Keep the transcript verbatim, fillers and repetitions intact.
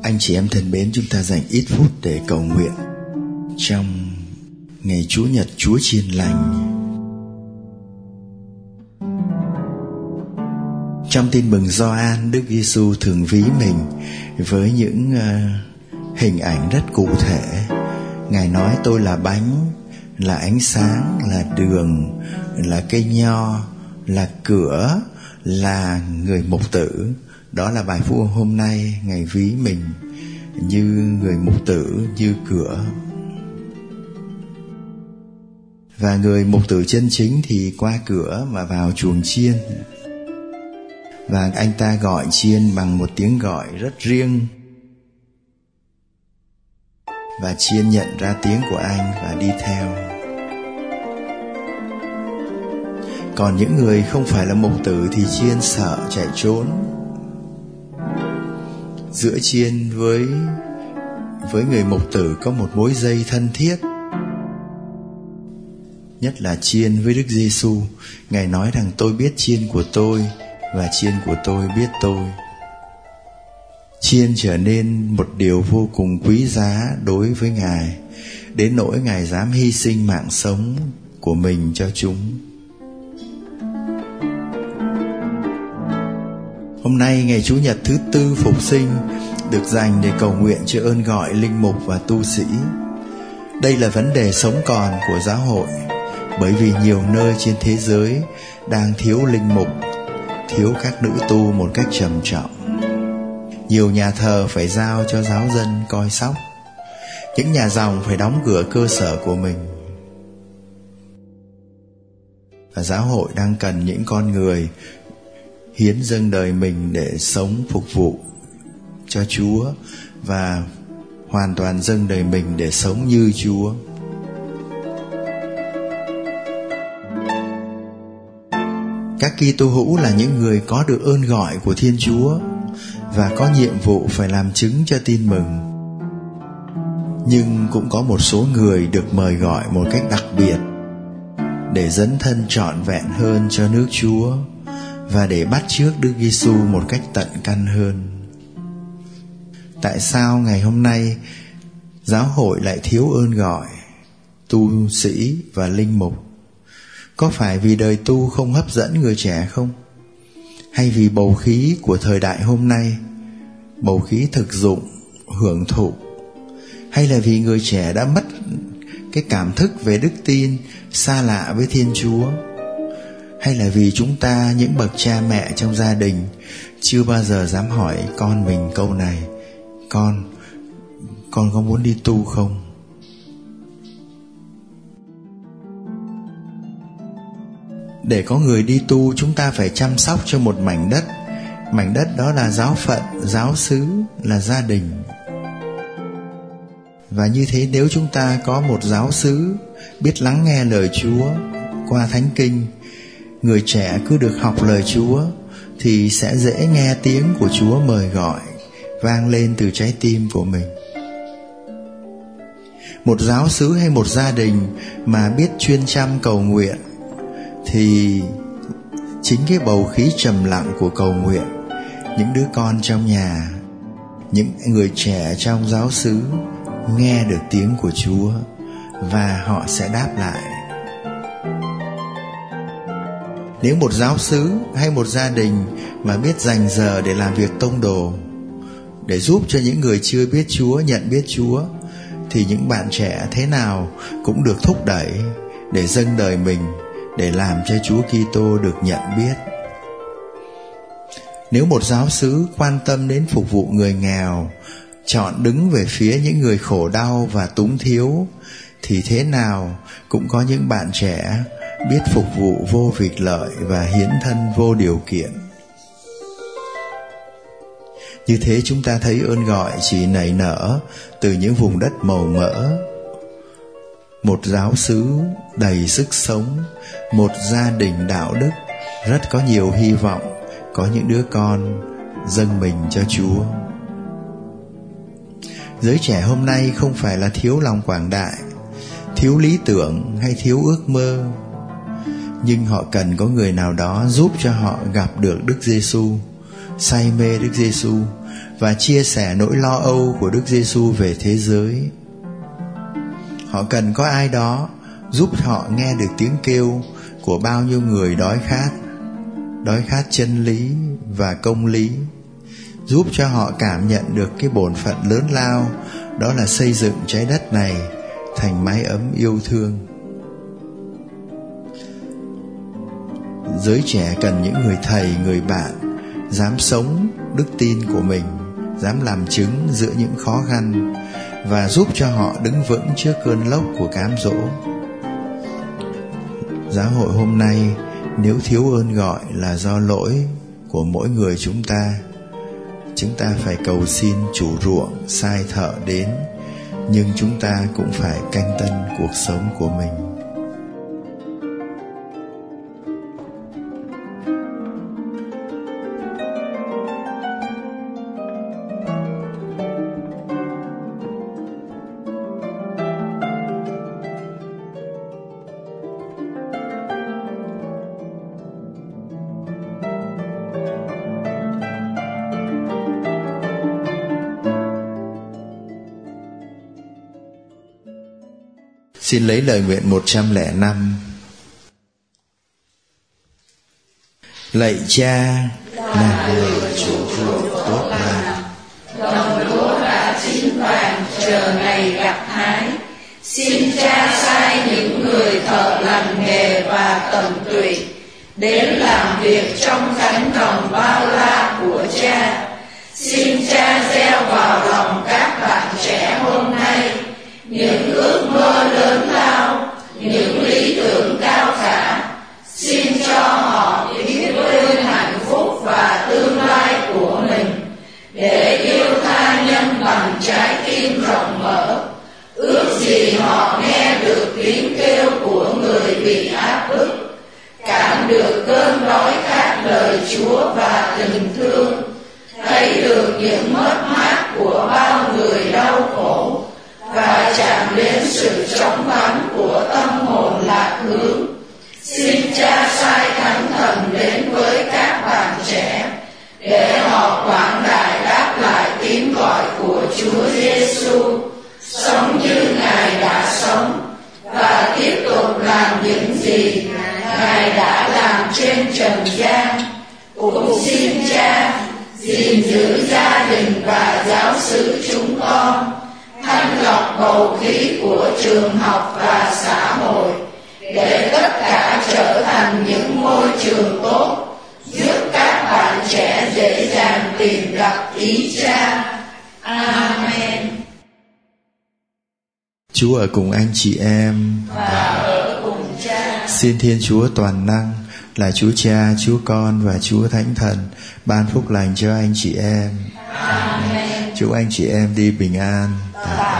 Anh chị em thân mến, chúng ta dành ít phút để cầu nguyện trong ngày Chúa Nhật Chúa Chiên Lành. Trong Tin Mừng Gioan, Đức Giêsu thường ví mình với những uh, hình ảnh rất cụ thể. Ngài nói: tôi là bánh, là ánh sáng, là đường, là cây nho, là cửa, là người mục tử. Đó là bài phúc âm hôm nay. Ngài ví mình như người mục tử, như cửa. Và người mục tử chân chính thì qua cửa mà vào chuồng chiên. Và anh ta gọi chiên bằng một tiếng gọi rất riêng. Và chiên nhận ra tiếng của anh và đi theo. Còn những người không phải là mục tử thì chiên sợ chạy trốn. Giữa chiên với với người mục tử có một mối dây thân thiết, nhất là chiên với Đức Giêsu. Ngài nói rằng: tôi biết chiên của tôi và chiên của tôi biết tôi. Chiên trở nên một điều vô cùng quý giá đối với Ngài, đến nỗi Ngài dám hy sinh mạng sống của mình cho chúng. Hôm nay ngày Chủ nhật thứ tư phục sinh được dành để cầu nguyện cho ơn gọi linh mục và tu sĩ. Đây là vấn đề sống còn của giáo hội, bởi vì nhiều nơi trên thế giới đang thiếu linh mục, thiếu các nữ tu một cách trầm trọng. Nhiều nhà thờ phải giao cho giáo dân coi sóc. Những nhà dòng phải đóng cửa cơ sở của mình. Và giáo hội đang cần những con người hiến dâng đời mình để sống phục vụ cho Chúa và hoàn toàn dâng đời mình để sống như Chúa. Các Kitô hữu là những người có được ơn gọi của Thiên Chúa và có nhiệm vụ phải làm chứng cho tin mừng. Nhưng cũng có một số người được mời gọi một cách đặc biệt để dấn thân trọn vẹn hơn cho nước Chúa và để bắt chước Đức Giêsu một cách tận căn hơn. Tại sao ngày hôm nay giáo hội lại thiếu ơn gọi, tu sĩ và linh mục? Có phải vì đời tu không hấp dẫn người trẻ không? Hay vì bầu khí của thời đại hôm nay, bầu khí thực dụng, hưởng thụ? Hay là vì người trẻ đã mất cái cảm thức về đức tin, xa lạ với Thiên Chúa? Hay là vì chúng ta, những bậc cha mẹ trong gia đình, chưa bao giờ dám hỏi con mình câu này: Con, con có muốn đi tu không? Để có người đi tu, chúng ta phải chăm sóc cho một mảnh đất. Mảnh đất đó là giáo phận, giáo xứ, là gia đình. Và như thế, nếu chúng ta có một giáo xứ biết lắng nghe lời Chúa qua Thánh Kinh, người trẻ cứ được học lời Chúa, thì sẽ dễ nghe tiếng của Chúa mời gọi vang lên từ trái tim của mình. Một giáo xứ hay một gia đình mà biết chuyên chăm cầu nguyện, thì chính cái bầu khí trầm lặng của cầu nguyện, những đứa con trong nhà, những người trẻ trong giáo xứ nghe được tiếng của Chúa và họ sẽ đáp lại. Nếu một giáo xứ hay một gia đình mà biết dành giờ để làm việc tông đồ, để giúp cho những người chưa biết Chúa nhận biết Chúa, thì những bạn trẻ thế nào cũng được thúc đẩy để dâng đời mình, để làm cho Chúa Kitô được nhận biết. Nếu một giáo xứ quan tâm đến phục vụ người nghèo, chọn đứng về phía những người khổ đau và túng thiếu, thì thế nào cũng có những bạn trẻ biết phục vụ vô việc lợi và hiến thân vô điều kiện. Như thế chúng ta thấy ơn gọi chỉ nảy nở từ những vùng đất màu mỡ. Một giáo xứ đầy sức sống, một gia đình đạo đức rất có nhiều hy vọng, có những đứa con dâng mình cho Chúa. Giới trẻ hôm nay không phải là thiếu lòng quảng đại, thiếu lý tưởng hay thiếu ước mơ, nhưng họ cần có người nào đó giúp cho họ gặp được Đức Giêsu, say mê Đức Giêsu và chia sẻ nỗi lo âu của Đức Giêsu về thế giới. Họ cần có ai đó giúp họ nghe được tiếng kêu của bao nhiêu người đói khát, đói khát chân lý và công lý, giúp cho họ cảm nhận được cái bổn phận lớn lao, đó là xây dựng trái đất này thành mái ấm yêu thương. Giới trẻ cần những người thầy, người bạn dám sống đức tin của mình, dám làm chứng giữa những khó khăn và giúp cho họ đứng vững trước cơn lốc của cám dỗ. Giáo hội hôm nay nếu thiếu ơn gọi là do lỗi của mỗi người chúng ta. Chúng ta phải cầu xin chủ ruộng sai thợ đến, nhưng chúng ta cũng phải canh tân cuộc sống của mình. Xin lấy lời nguyện một trăm lẻ năm. Lạy Cha, là người chủ ruộng tốt lành, đồng lúa đã chín vàng chờ ngày gặt hái. Xin Cha sai những người thợ làm nghề và tận tụy đến làm việc trong cánh đồng bao la của Cha. Xin Cha gieo vào lòng các bạn trẻ hôm nay những ước mơ lớn lao, những lý tưởng cao cả. Xin cho họ biết quên hạnh phúc và tương lai của mình, để yêu tha nhân bằng trái tim rộng mở. Ước gì họ nghe được tiếng kêu của người bị áp bức, cảm được cơn đói khát lời Chúa và tình thương, thấy được những mất mát của bao người đau khổ, và chạm đến sự trống vắng của tâm hồn lạc hướng. Xin Cha sai Thánh Thần đến với các bạn trẻ, để họ quảng đại đáp lại tiếng gọi của Chúa Giêsu, sống như Ngài đã sống, và tiếp tục làm những gì Ngài đã làm trên trần gian. Cũng xin Cha gìn giữ gia đình và giáo xứ chúng con, thanh lọc bầu khí của trường học và xã hội, để tất cả trở thành những môi trường tốt, giúp các bạn trẻ dễ dàng tìm gặp ý Cha. Amen. Chúa ở cùng anh chị em và ở cùng Cha. Xin Thiên Chúa toàn năng là Chúa Cha, Chúa Con và Chúa Thánh Thần ban phúc lành cho anh chị em. Amen. Chúc anh chị em đi bình an. Tạ